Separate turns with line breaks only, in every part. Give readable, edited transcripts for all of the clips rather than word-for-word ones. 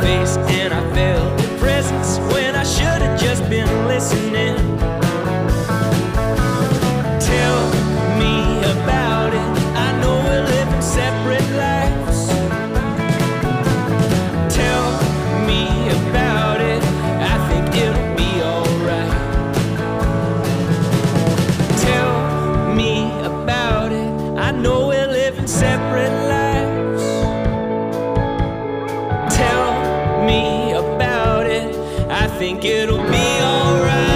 face, and I felt your presence when I should have just been listening. Tell me about it. I know we're living separate lives. Tell me about it. I think it'll be alright. Tell me about it. I know we're living separate lives. Tell me about it. I think it'll be alright.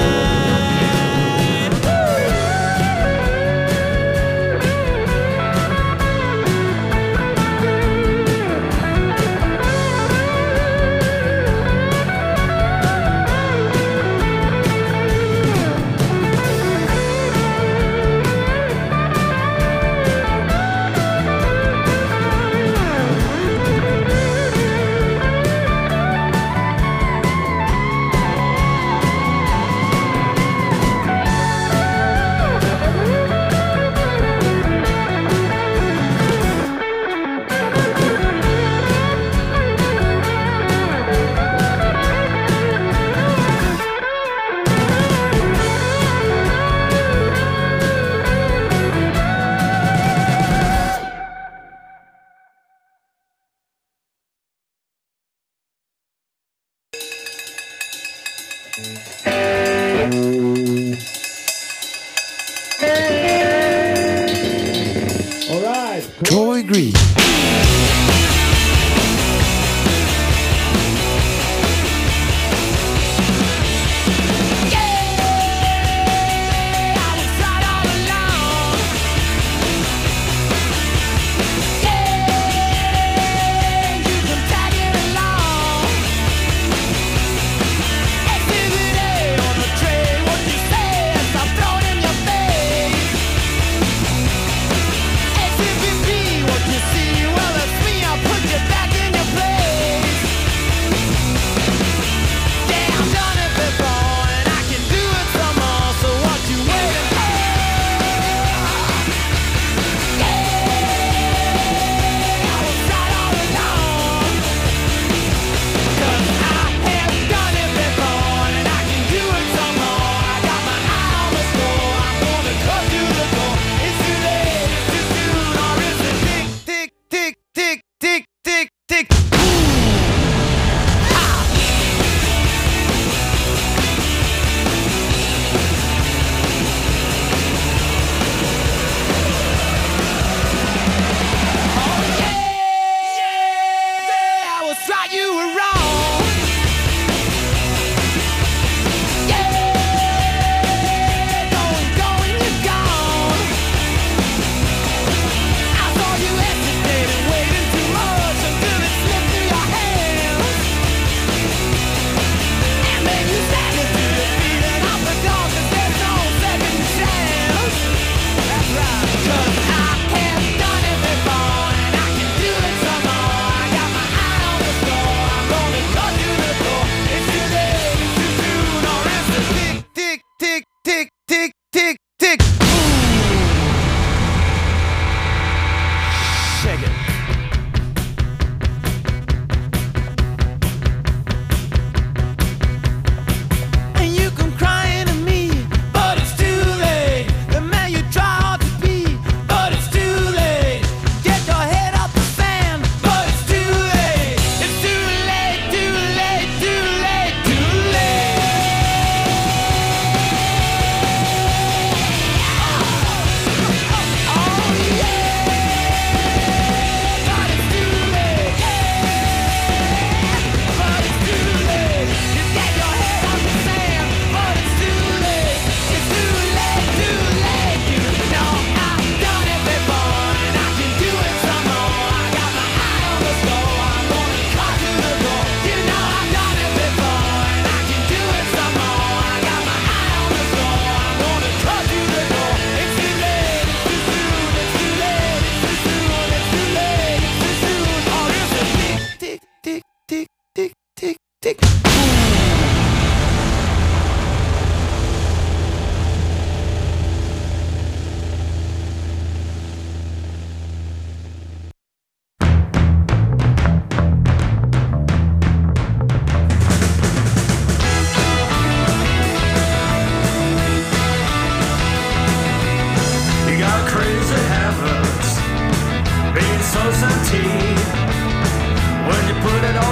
All right.
Troy Green.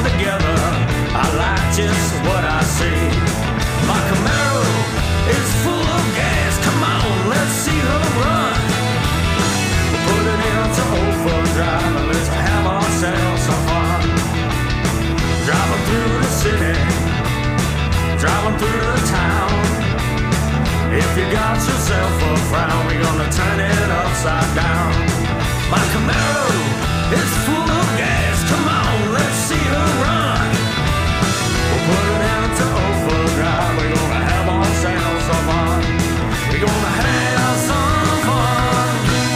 all together, I like just what I see. My Camaro is full of gas, come on, let's see her run. Put it into overdrive and let's have ourselves some fun. Driving through the city, driving through the town. If you got yourself a frown, we're gonna turn it upside down. My Camaro is full of gas, come on, let's see her run. We'll put it into overdrive, we're gonna have ourselves some fun. We're gonna have some fun.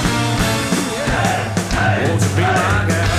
Yeah. Won't you be my girl?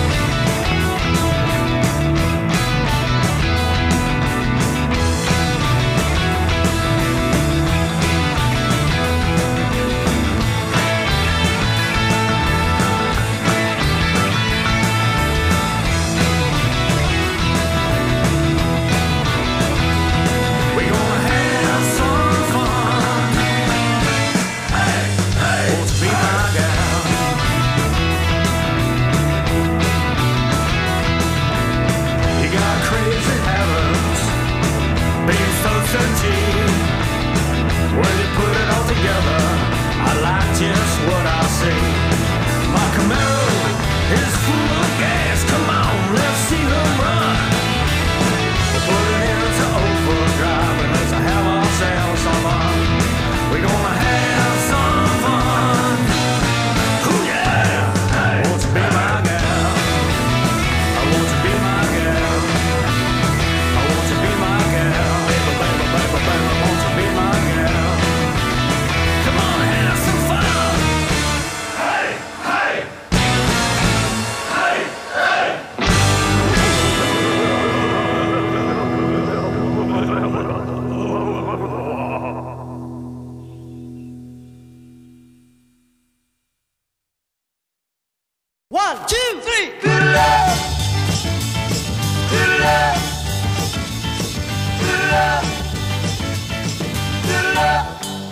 When you put it all together, I like just what I see. My Camaro is full of gas, come on, let's see her run. We'll put it into overdrive and let's have ourselves some fun. We're gonna have some fun. Ooh yeah, I want to be my girl. I want to be my girl. I want to be my girl. Baby, baby, baby, baby, I want to be my girl. Come on, have some fun. Hey, hey. Hey, hey.
1, 2, 3. Good love. Good love. Good love. Good love.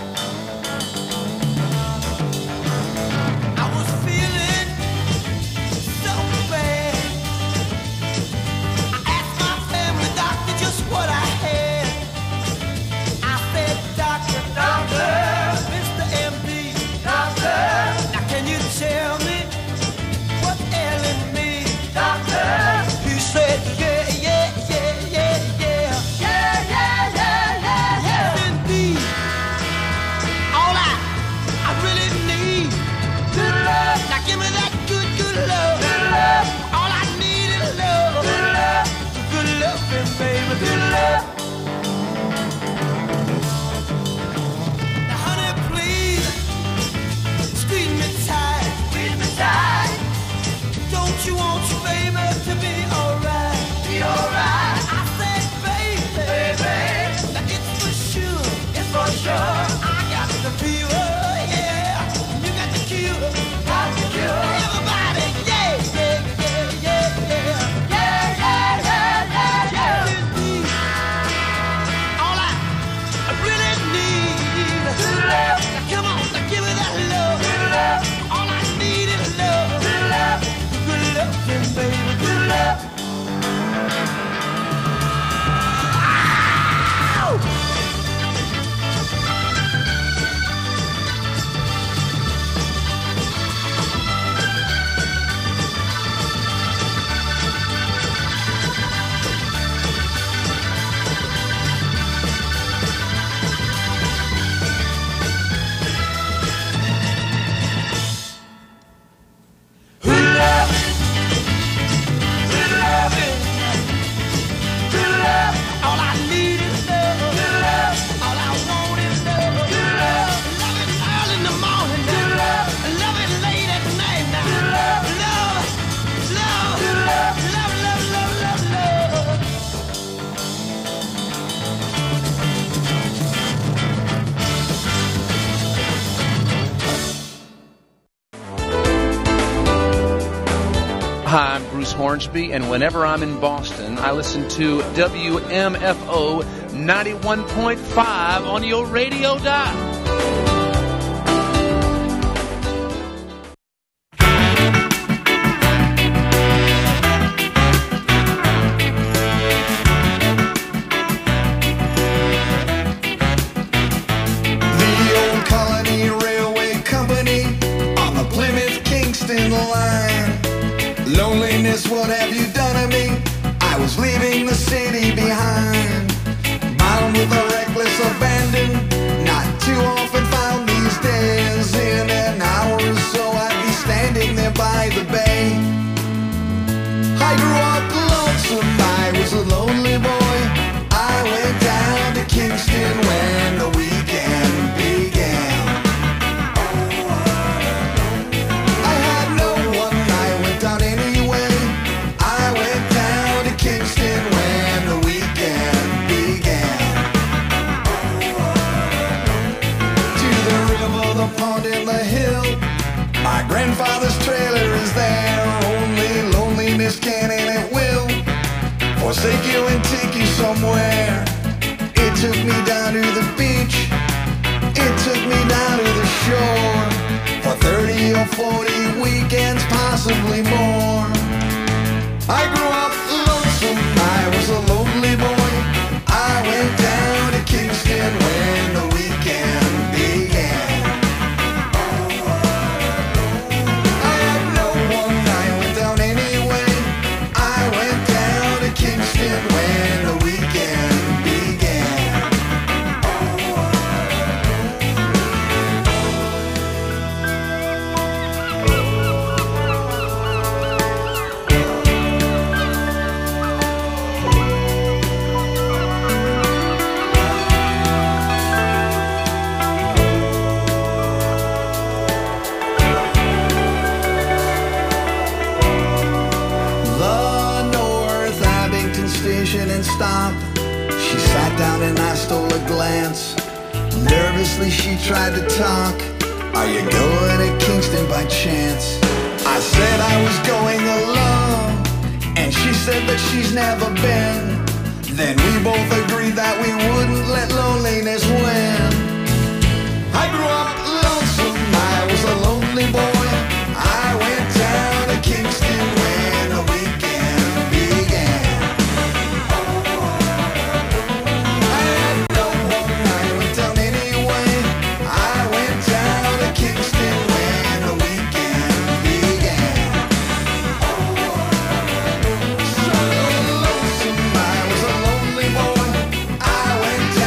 I was feeling so bad. I asked my family doctor just what I had. I said, doctor, doctor, Mr. MD, doctor, now can you tell me what's ailing me, doctor? He said, yeah, yeah, yeah, yeah, yeah. Yeah, yeah, yeah, yeah, yeah. Indeed, all I really need, good love. Now give me that good, good love. Good love. All I need is love. Good love. Good loving, baby, good love. Now honey, please, squeeze me tight. Squeeze me tight. Don't you want your baby to be alright? Be alright. I said, baby, baby, now it's for sure. It's for sure. I got the fever, yeah. You got the cure. Got the cure. Everybody, yeah, yeah, yeah, yeah, yeah. Yeah, yeah, yeah, yeah, yeah. Indeed, all I really need is love. Now come on, now give me that love. Good love. All I need is love. Good love. Good loving, baby, good love. Good love. Good loving. Good love. All I need is love. Good love. All I want is love. Good love. Love it early in the morning. Good love. Love it late at night now. Good love. Love. Love. Good love. Love, love, love, love, love.
Hi, I'm Bruce Hornsby, and whenever I'm in Boston, I listen to WMFO 91.5 on your radio dial.
forsake you and take you somewhere. It took me down to the beach. It took me down to the shore for 30 or 40 weekends, possibly more. I grew up lonesome, I was a lonely boy. I went down to Kingston when the weekend began. I had no one, I went down anyway. I went down to Kingston when the weekend began. And stop. She sat down and I stole a glance. Nervously she tried to talk. Are you going to Kingston by chance? I said I was going alone, and she said that she's never been. Then we both agreed that we wouldn't let loneliness win. I grew up lonesome, I was a lonely boy. I went down to Kingston when the weekend began. I went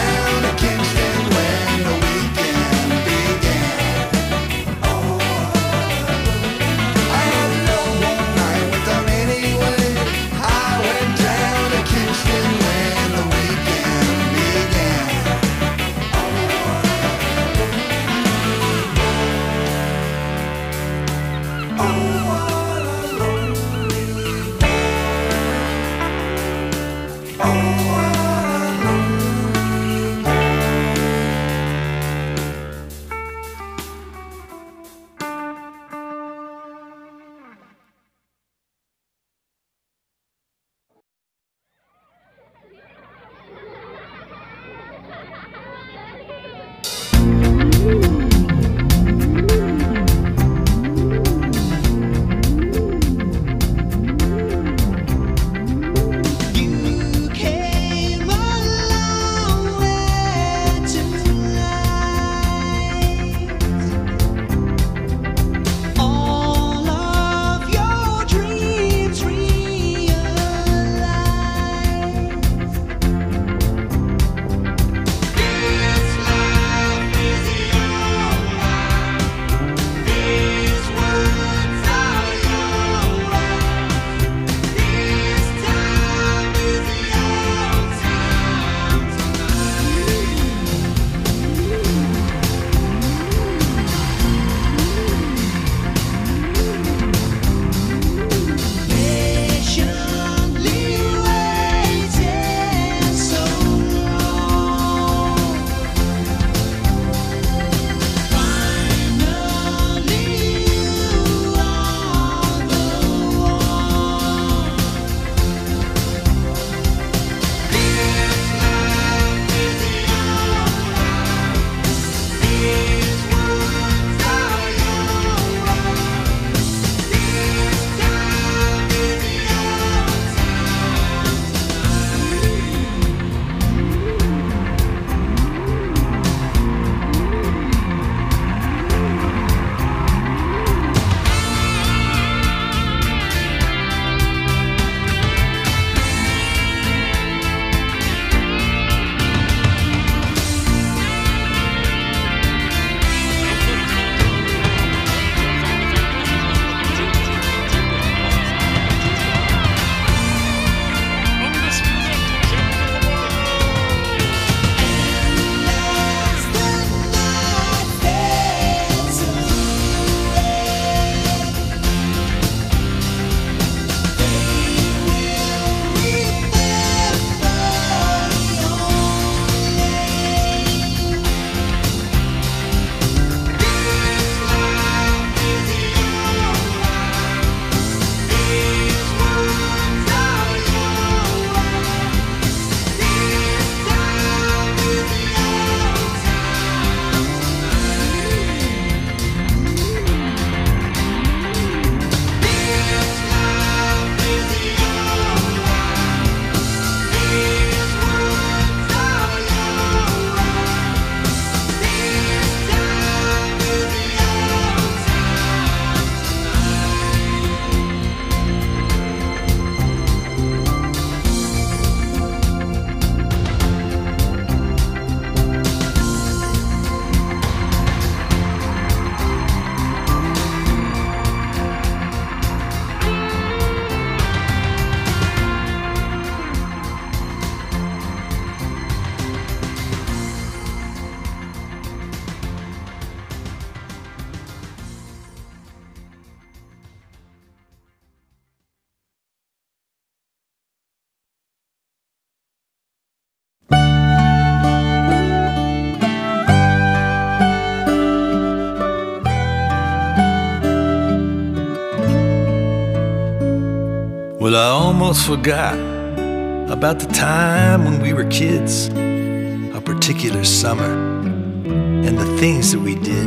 Well, I almost forgot about the time when we were kids, a particular summer, and the things that we did.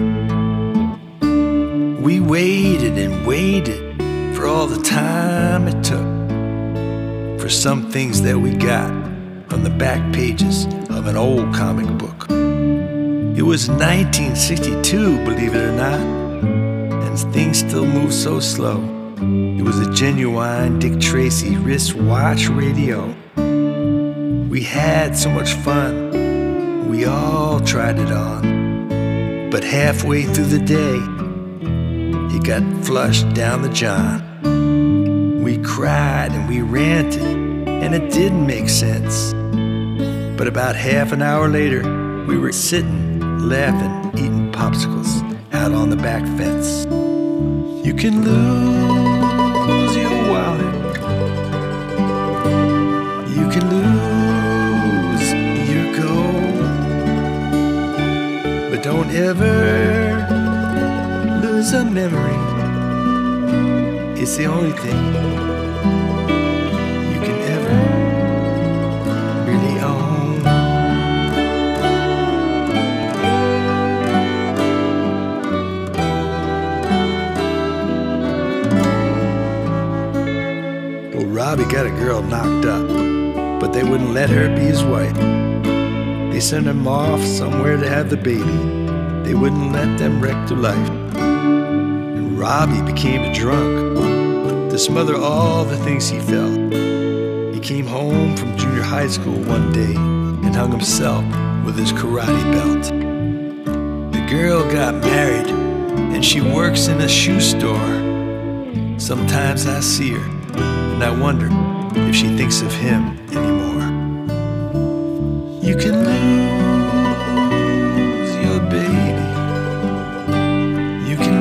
We waited and waited for all the time it took for some things that we got from the back pages of an old comic book. It was 1962, believe it or not, and things still move so slow. It was a genuine Dick Tracy wristwatch radio. We had so much fun, we all tried it on. But halfway through the day, it got flushed down the john. We cried and we ranted, and it didn't make sense. But about half an hour later, we were sitting, laughing, eating popsicles out on the back fence. You can lose your wallet, you can lose your gold, but don't ever lose a memory. It's the only thing you can ever really own. Well, Robbie got a girl knocked up, but they wouldn't let her be his wife. They sent him off somewhere to have the baby. They wouldn't let them wreck their life. And Robbie became a drunk to smother all the things he felt. He came home from junior high school one day and hung himself with his karate belt. The girl got married and she works in a shoe store. Sometimes I see her and I wonder if she thinks of him anymore. You can lose your baby, you can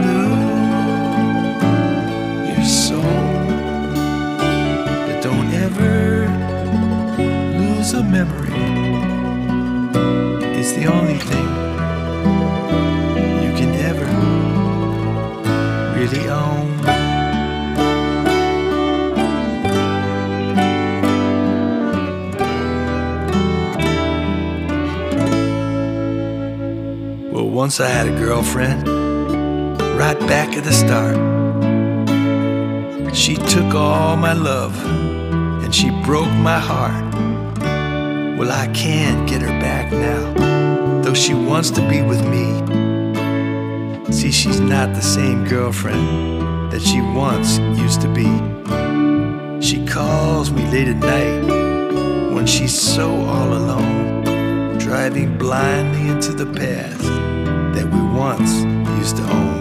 lose your soul, but don't ever lose a memory. It's the only thing you can ever really own. Well, once I had a girlfriend, right back at the start. She took all my love and she broke my heart. Well, I can't get her back now, though she wants to be with me. See, she's not the same girlfriend that she once used to be. She calls me late at night when she's so all alone, driving blindly into the past that we once used to own.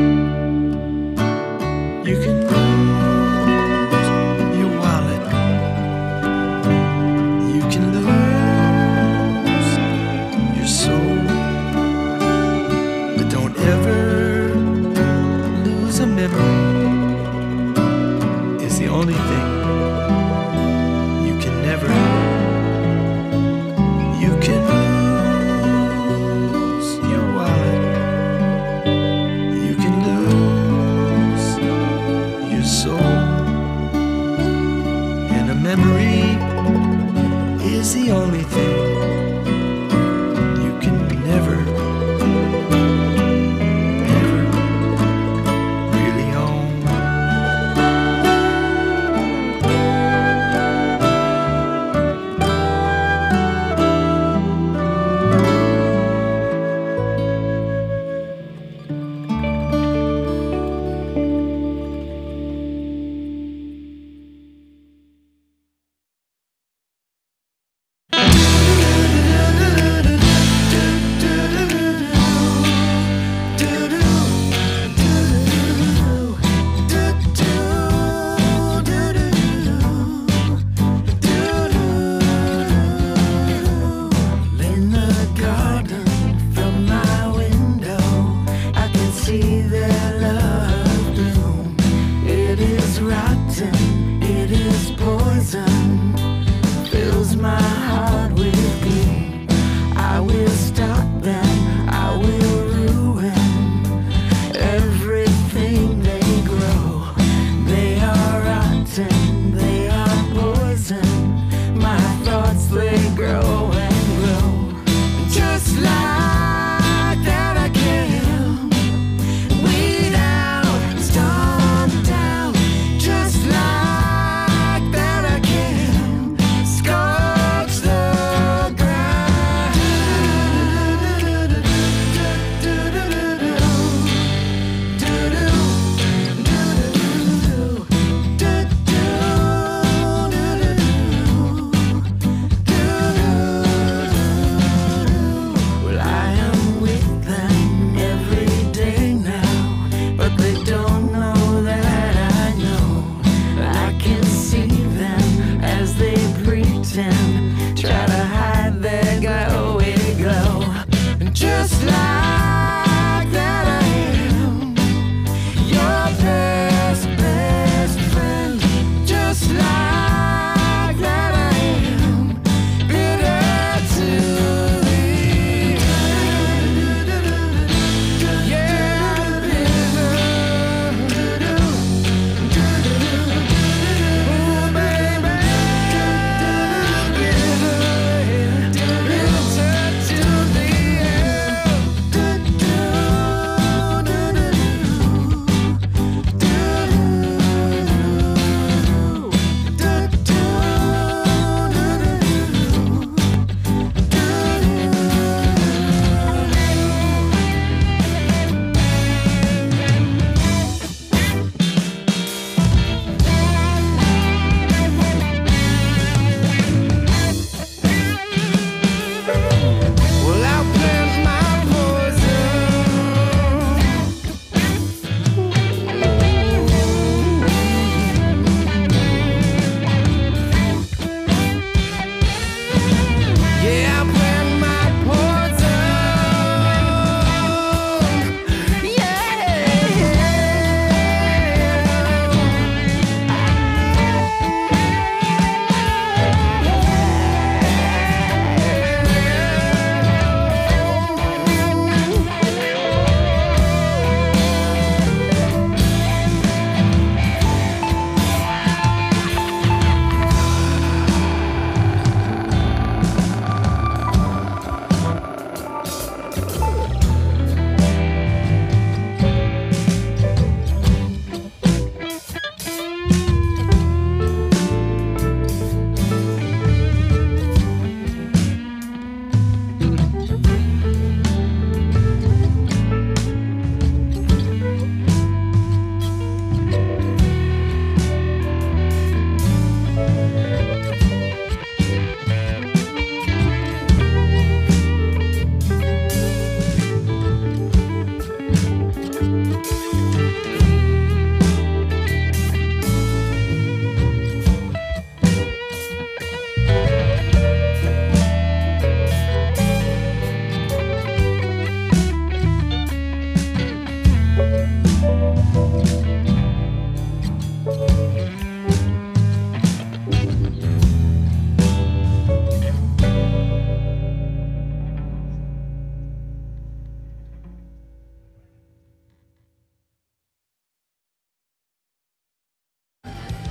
You can lose your wallet, you can lose your soul, but don't ever lose a memory. It's the only thing you can never. You can lose your wallet, you can lose your soul, and a memory is the only thing you can never, ever really own.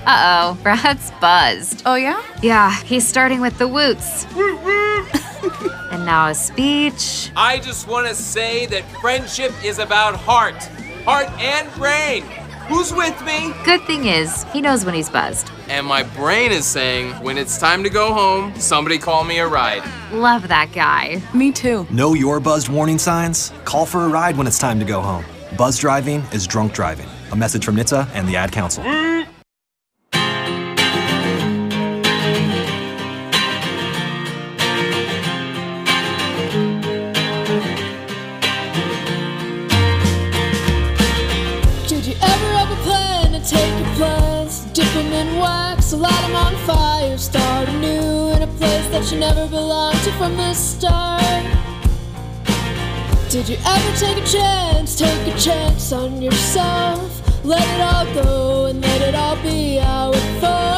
Uh-oh, Brad's buzzed.
Oh, yeah?
Yeah, he's starting with the woots. And now a speech.
I just want to say that friendship is about heart and brain. Who's with me?
Good thing is, he knows when he's buzzed.
And my brain is saying, when it's time to go home, somebody call me a ride.
Love that guy.
Me too.
Know your buzzed warning signs? Call for a ride when it's time to go home. Buzz driving is drunk driving. A message from NHTSA and the Ad Council.
Did you ever have a plan to take your plans, dip them in wax, light them on fire, start anew in a place that you never belonged to from the start? Did you ever take a chance on yourself, let it all go and let it all be how it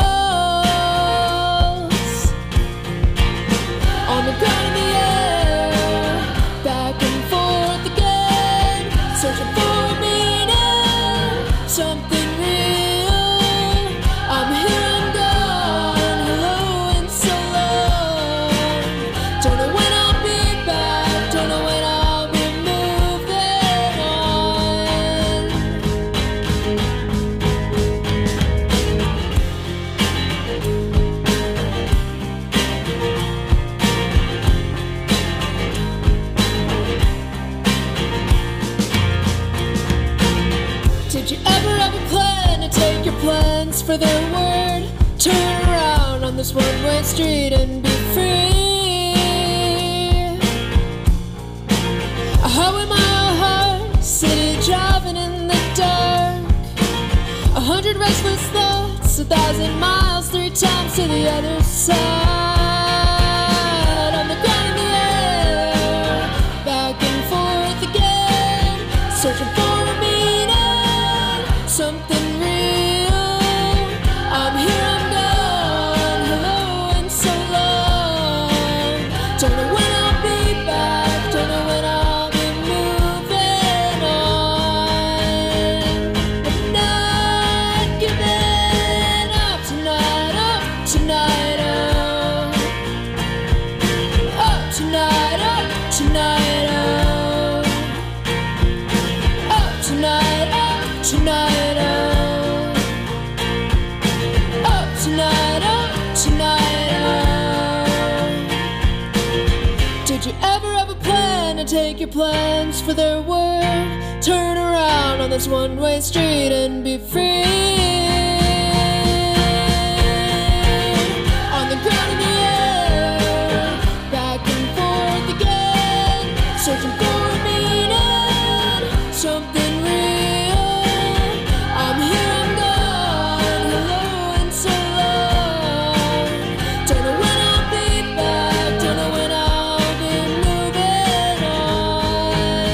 falls? On the ground in the air, back and forth again, searching for a meaning, something real. I'm here, I'm gone, hello and so long. Don't know when I'll be back, don't know when I'll be moving on. Did you ever have a plan to take your plans for their word? Turn around on this one-way street and be free. A highway-mile heart, city driving in the dark. 100 restless thoughts, 1,000 miles, 3 times to the other side. On the ground in the air, back and forth again, searching for a meaning, something real. I'm here, I'm gone, hello and so long. Don't know when I'll be back, don't know when I'll be moving on. But not giving up tonight, oh, tonight, oh. Oh, tonight, oh, tonight, oh. Oh, tonight, oh, tonight, oh. Oh, tonight, oh, tonight, oh. Did you ever have a plan to take your plans for their word? Turn around on this one-way street and be free. On the ground in the air, back and forth again, searching for a meaning, something real. I'm here, I'm gone, hello and so long. Don't know when I'll be back, don't know when I'll be moving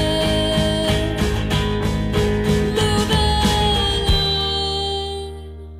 on. Moving on.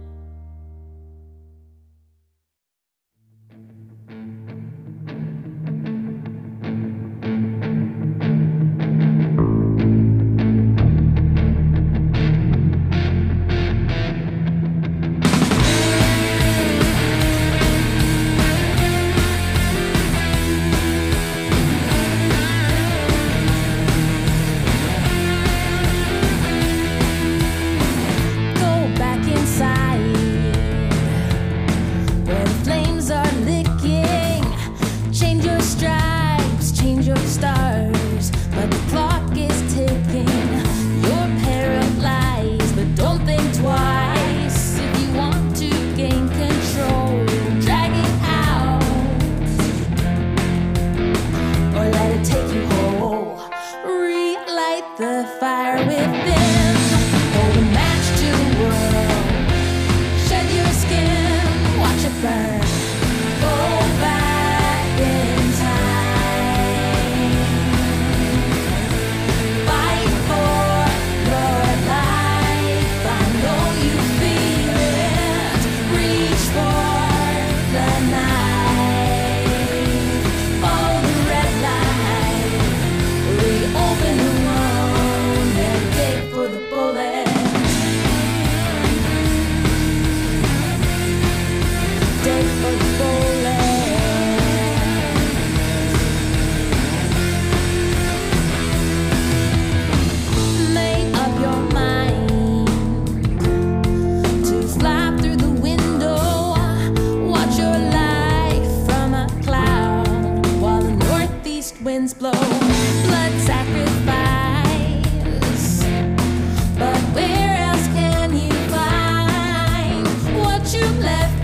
winds blow, blood sacrifice. But where else can you find what you left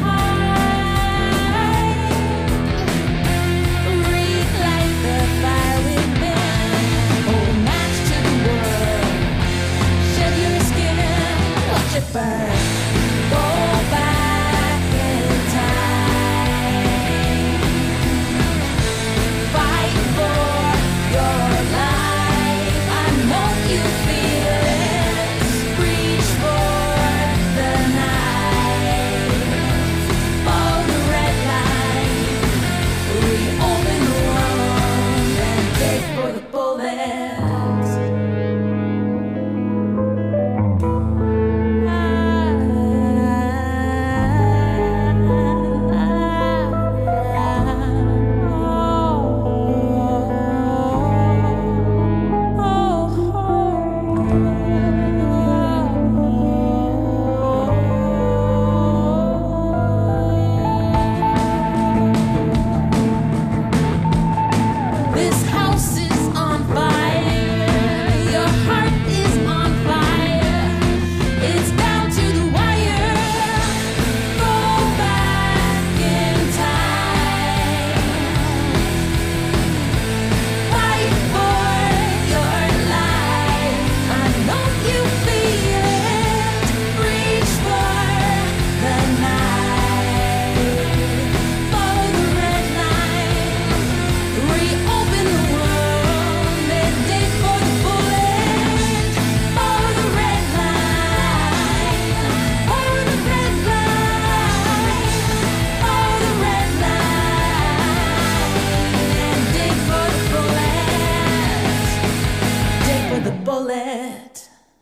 behind? Relight the fire within, hold match to the world, shed your skin, watch it burn. Go back in time, fight for your life. I know you feel it. Reach for the night. Follow the red line. Reopen the world and dig for the bullets. This house is on fire. Your heart is on fire. It's down to the wire. Go back in time. Fight for your life. I know you feel it. Reach for the night. Follow the red line. Reopen the world and dig for the bullet. Follow the red line. Follow the red line. Follow the red line and dig for the bullet. Dig for the bullet.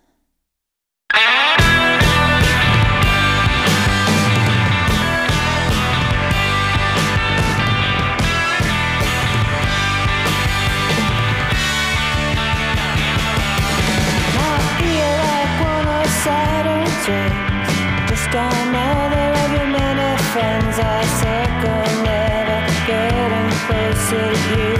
I feel like one of Saturn's rings. Just another of your many friends. I circle, never getting closer to you.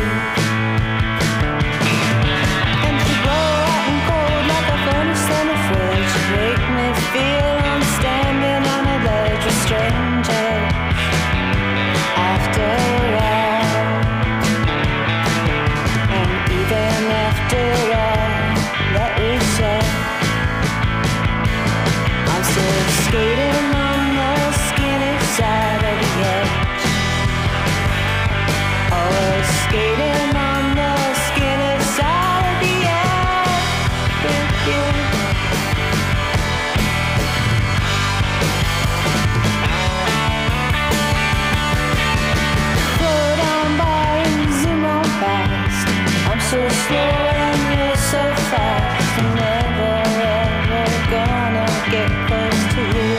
And you blow hot and cold like a furnace in a fridge. You make me feel I'm standing on a ledge with strangers. After all, and even after all that we said, I'm still skating on the skinny side of the edge. Always skating on the skinny side of the edge with you. Slow down by and zoom on past. I'm so slow and you're so fast. I'm never ever gonna get close to you.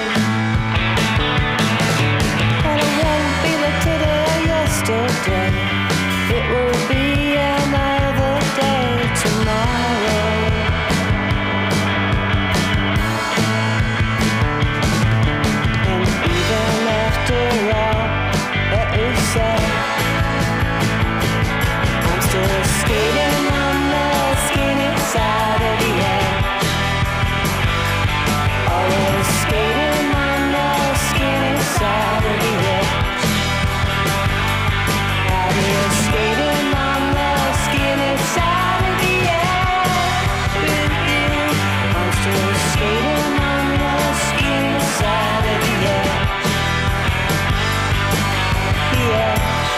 And it won't be like today or yesterday. It will be another day tomorrow. And even after all that we said, I'm still skating on the skinny side of the edge. Always skating on the skinny side of the edge. Out here skating on the skinny side of the edge with you. I'm still skating on the skinny side of the edge. The edge.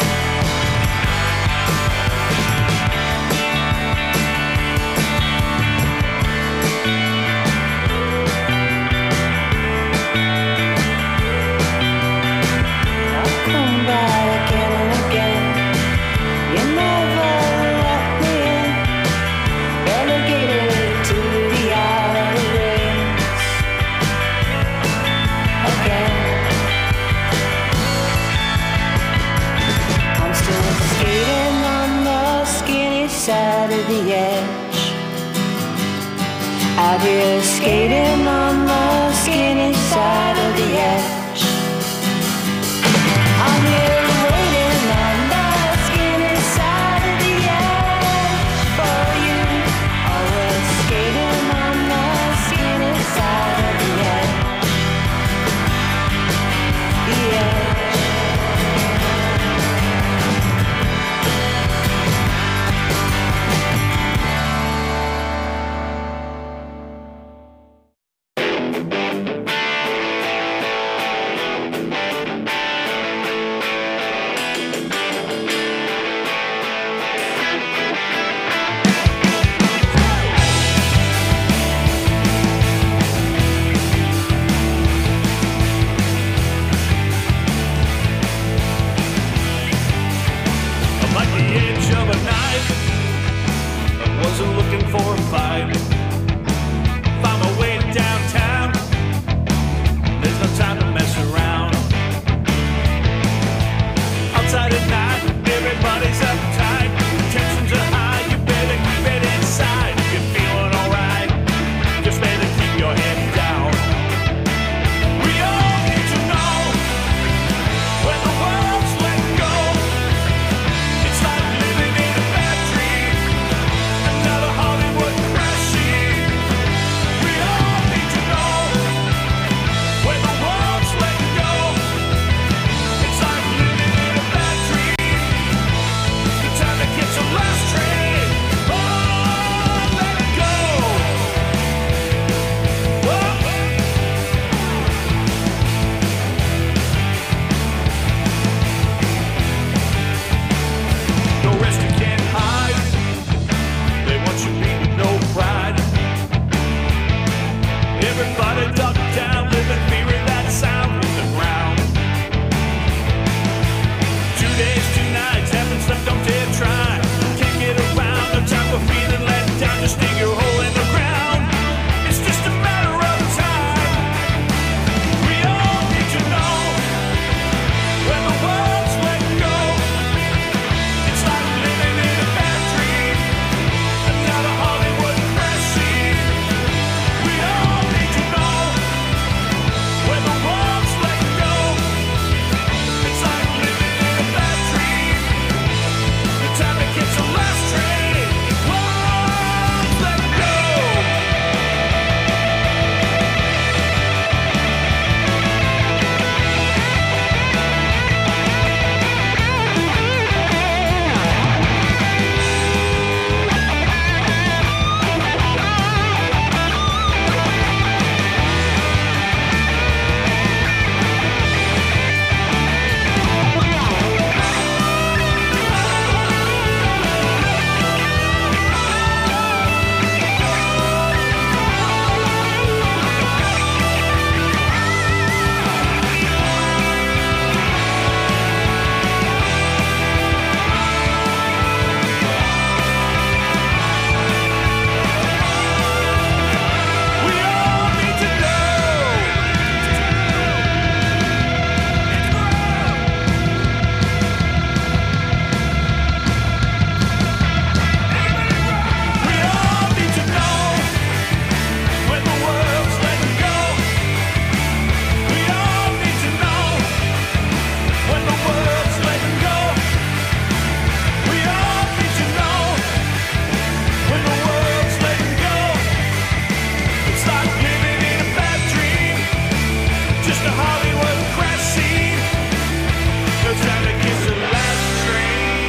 I'll come back again and again. You never let me in. Relegated to the outer rings again. I'm still skating on the skinny side of the edge. Out here skating on the skinny side of the edge. I'm here waiting on the skinny side of the edge.
of a knife. I wasn't looking for a fight. Found my way downtown. There's no time to mess around. Outside at night, everybody's uptight. Tensions are high, you better keep it inside. If you're feeling alright, just better keep your head down. We all need to know when the world's let go. It's like living in a bad dream, another Hollywood crash scene. We all need to know when the world's let go. It's like living in a bad dream. The time to catch the last train. Oh, let it go. Whoa. No rest, you can't hide. They want you beat with no pride. Everybody duck down, live in fear of that sound in the ground. 2 days, 2 nights, haven't slept, don't dare try. Can't get around, no time for feeling let down. Just dig your hole in the ground. It's just a matter of time. We all need to know when the world's let go. It's like living in a bad dream, another Hollywood crash scene. We all need to know when the world's let go. It's like living in a bad dream. The time to catch the last train. World's let go. We all need to know. We all need to know when the world's letting go. We all need to know when the world's letting go. We all need to know when the world's letting go. It's like living in a bad dream, just a Hollywood crash scene. No time to kiss the last train.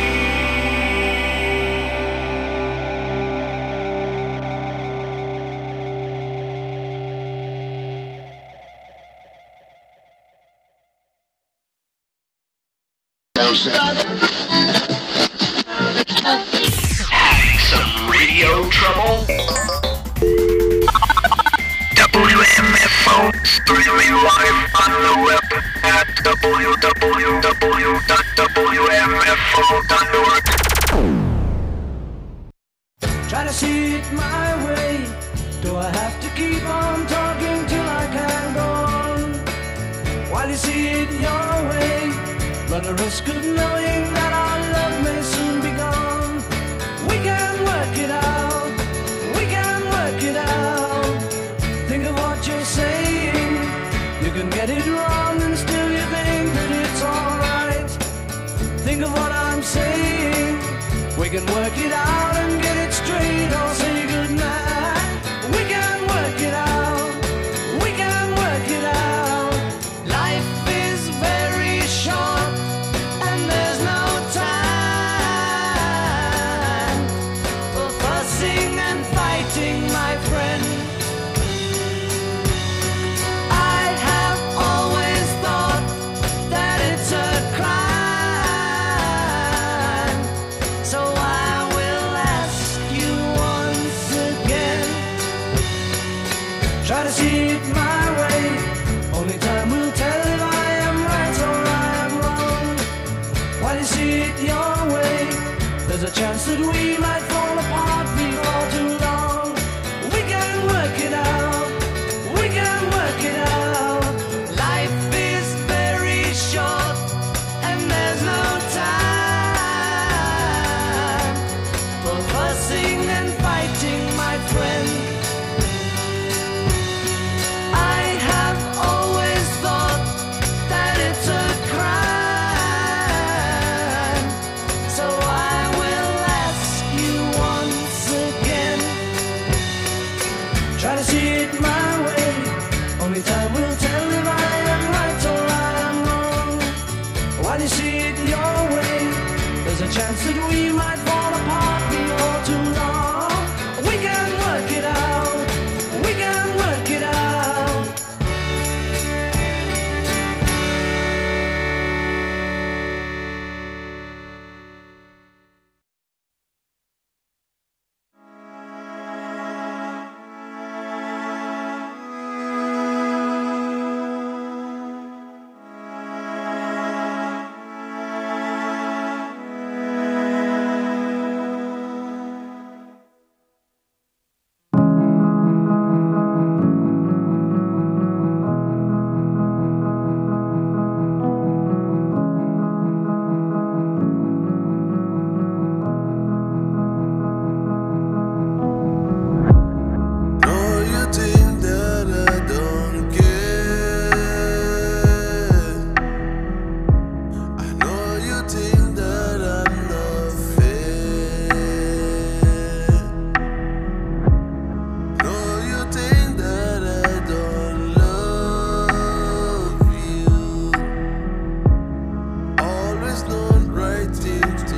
Some radio trouble? WMFO streaming live on the web at www.wmfo.org.
Try to see it my way. Do I have to keep on talking till I can go on? While you see it your way, run the risk of knowing that our love may soon be gone. We can work it out. We can work it out. Think of what you're saying. You can get it wrong and still you think that it's alright. Think of what I'm saying. We can work it out and get it straight or say goodnight. We can work it out. We can work it out. Life is very short and there's no time for fussing and fighting, my friend. I have always thought that it's a crime, so I will ask you once again. Try to see it my way. Only time will tell if I am right or I am wrong. While you see it your way, There's a chance that we might fall apart before too long. We can work it out. We can work it out. Life is very short, and there's no time for fussing and fighting, my friend. I have always thought that it's a crime, so I will ask you once again. Try to see it my way, only time will tell if I am right or I am wrong. Why do you see it your way? There's a chance that we might fall apart before too long. We can work it out. We can work it out. Things to